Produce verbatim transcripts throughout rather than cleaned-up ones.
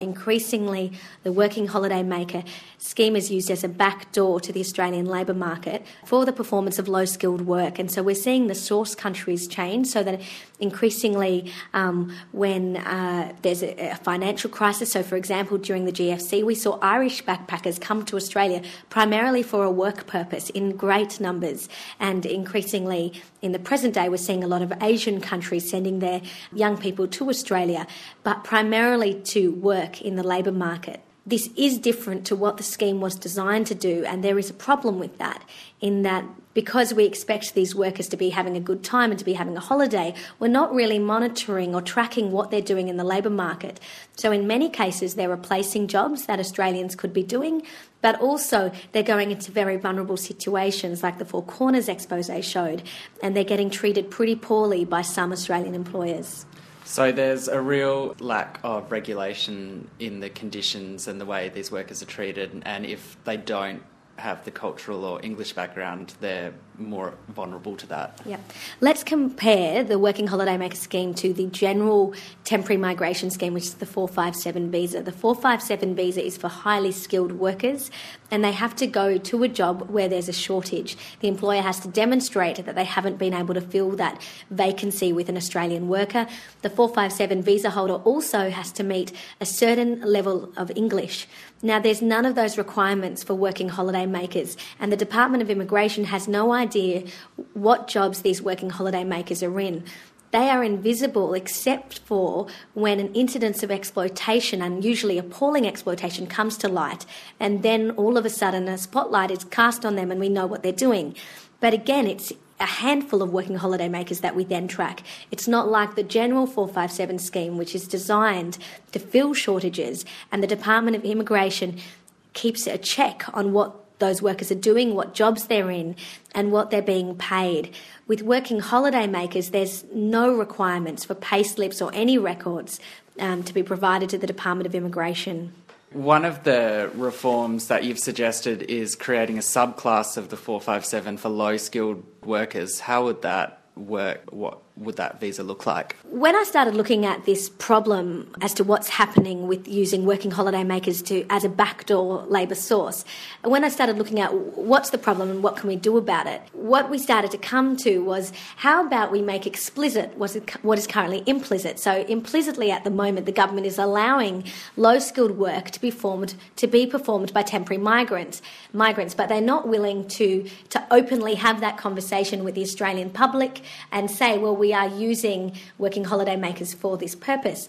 Increasingly, the working holiday maker scheme is used as a backdoor to the Australian labour market for the performance of low-skilled work. And so we're seeing the source countries change so that increasingly um, when uh, there's a, a financial crisis, so for example during the G F C, we saw Irish backpackers come to Australia primarily for a work purpose in great numbers. And increasingly in the present day, we're seeing a lot of Asian countries sending their young people to Australia, but primarily to work in the labour market. This is different to what the scheme was designed to do, and there is a problem with that, in that because we expect these workers to be having a good time and to be having a holiday, we're not really monitoring or tracking what they're doing in the labour market. So in many cases, they're replacing jobs that Australians could be doing, but also they're going into very vulnerable situations like the Four Corners expose showed, and they're getting treated pretty poorly by some Australian employers. So there's a real lack of regulation in the conditions and the way these workers are treated, and if they don't have the cultural or English background, they're more vulnerable to that. Yeah. Let's compare the Working Holiday Maker scheme to the general temporary migration scheme, which is the four five seven visa. The four five seven visa is for highly skilled workers, and they have to go to a job where there's a shortage. The employer has to demonstrate that they haven't been able to fill that vacancy with an Australian worker. The four five seven visa holder also has to meet a certain level of English. Now, there's none of those requirements for working holiday makers, and the Department of Immigration has no idea what jobs these working holiday makers are in. They are invisible except for when an incidence of exploitation, and usually appalling exploitation, comes to light, and then all of a sudden a spotlight is cast on them and we know what they're doing. But again, it's a handful of working holiday makers that we then track. It's not like the general four five seven scheme, which is designed to fill shortages, and the Department of Immigration keeps a check on what those workers are doing, what jobs they're in, and what they're being paid. With working holiday makers, there's no requirements for pay slips or any records um, to be provided to the Department of Immigration. One of the reforms that you've suggested is creating a subclass of the four five seven for low-skilled workers. How would that work? What would that visa look like? When I started looking at this problem as to what's happening with using working holiday makers to as a backdoor labour source, when I started looking at what's the problem and what can we do about it, what we started to come to was how about we make explicit what is currently implicit. So implicitly at the moment, the government is allowing low-skilled work to be formed to be performed by temporary migrants, migrants, but they're not willing to to openly have that conversation with the Australian public and say, well, we are using working holiday makers for this purpose.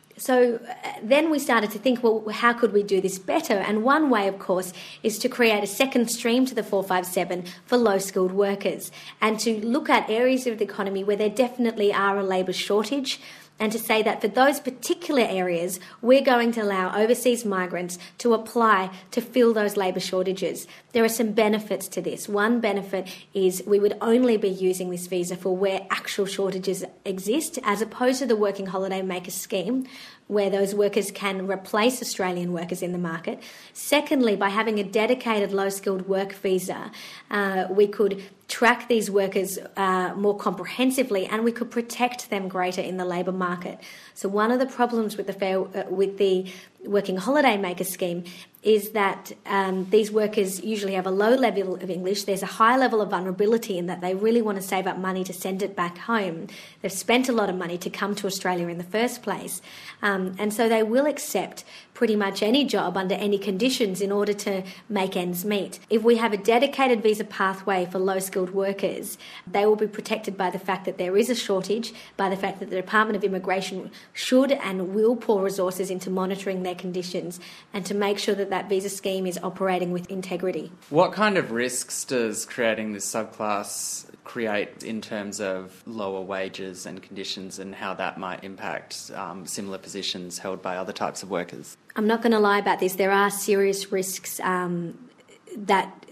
So then we started to think, well, how could we do this better? And one way, of course, is to create a second stream to the four five seven for low-skilled workers and to look at areas of the economy where there definitely are a labour shortage, and to say that for those particular areas, we're going to allow overseas migrants to apply to fill those labour shortages. There are some benefits to this. One benefit is we would only be using this visa for where actual shortages exist, as opposed to the Working Holiday Maker scheme, where those workers can replace Australian workers in the market. Secondly, by having a dedicated low-skilled work visa, uh, we could track these workers uh, more comprehensively, and we could protect them greater in the labour market. So one of the problems with the fair, uh, with the Working Holiday Maker scheme is that um, these workers usually have a low level of English. There's a high level of vulnerability in that they really want to save up money to send it back home. They've spent a lot of money to come to Australia in the first place. Um, and so they will accept pretty much any job under any conditions in order to make ends meet. If we have a dedicated visa pathway for low-skilled workers, they will be protected by the fact that there is a shortage, by the fact that the Department of Immigration should and will pour resources into monitoring their conditions and to make sure that that visa scheme is operating with integrity. What kind of risks does creating this subclass create in terms of lower wages and conditions, and how that might impact um, similar positions held by other types of workers? I'm not going to lie about this. There are serious risks um, that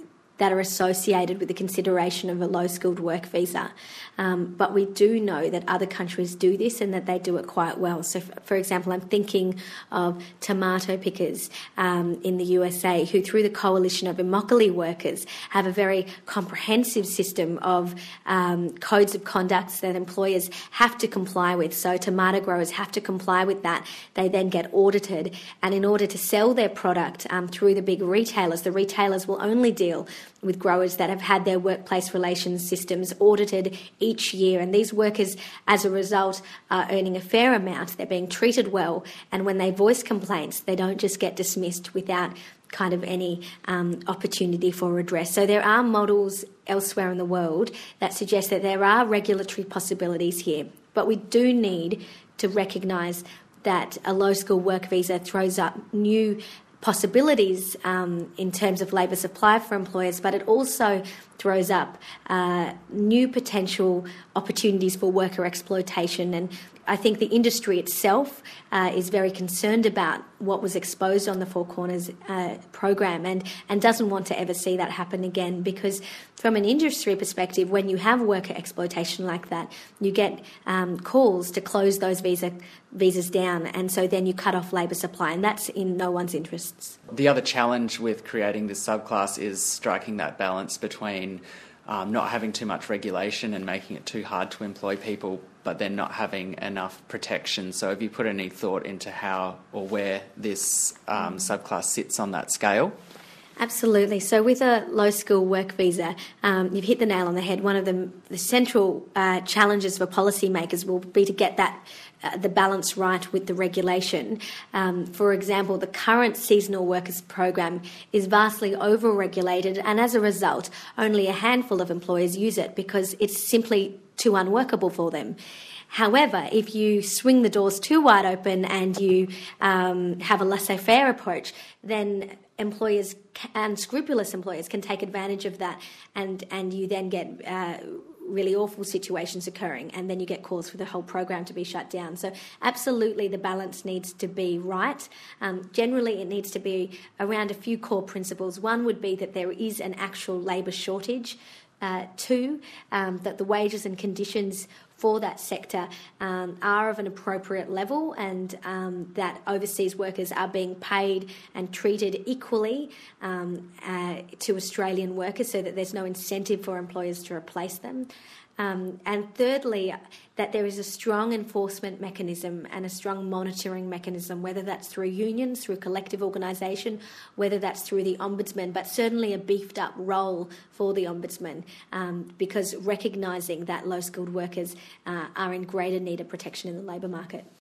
that are associated with the consideration of a low-skilled work visa. Um, but we do know that other countries do this and that they do it quite well. So, f- for example, I'm thinking of tomato pickers um, in the U S A, who through the coalition of Immokalee workers have a very comprehensive system of um, codes of conduct that employers have to comply with. So tomato growers have to comply with that. They then get audited, and in order to sell their product um, through the big retailers, the retailers will only deal with growers that have had their workplace relations systems audited each year. And these workers, as a result, are earning a fair amount. They're being treated well. And when they voice complaints, they don't just get dismissed without kind of any um, opportunity for redress. So there are models elsewhere in the world that suggest that there are regulatory possibilities here. But we do need to recognise that a low-skill work visa throws up new possibilities um, in terms of labour supply for employers, but it also throws up uh, new potential opportunities for worker exploitation. And I think the industry itself uh, is very concerned about what was exposed on the Four Corners uh, program and, and doesn't want to ever see that happen again, because from an industry perspective, when you have worker exploitation like that, you get um, calls to close those visa visas down, and so then you cut off labour supply, and that's in no one's interests. The other challenge with creating this subclass is striking that balance between um, not having too much regulation and making it too hard to employ people, but then not having enough protection. So have you put any thought into how or where this um, subclass sits on that scale? Absolutely. So with a low-skill work visa, um, you've hit the nail on the head. One of the, the central uh, challenges for policymakers will be to get that uh, the balance right with the regulation. Um, for example, the current seasonal workers program is vastly over-regulated, and as a result, only a handful of employers use it because it's simply too unworkable for them. However, if you swing the doors too wide open and you um, have a laissez-faire approach, then employers and scrupulous employers can take advantage of that, and, and you then get uh, really awful situations occurring, and then you get calls for the whole program to be shut down. So absolutely the balance needs to be right. Um, generally it needs to be around a few core principles. One would be that there is an actual labour shortage. Uh, two, um, that the wages and conditions for that sector um, are of an appropriate level, and um, that overseas workers are being paid and treated equally um, uh, to Australian workers, so that there's no incentive for employers to replace them. Um, and thirdly, that there is a strong enforcement mechanism and a strong monitoring mechanism, whether that's through unions, through collective organisation, whether that's through the Ombudsman, but certainly a beefed up role for the Ombudsman, um, because recognising that low-skilled workers uh, are in greater need of protection in the labour market.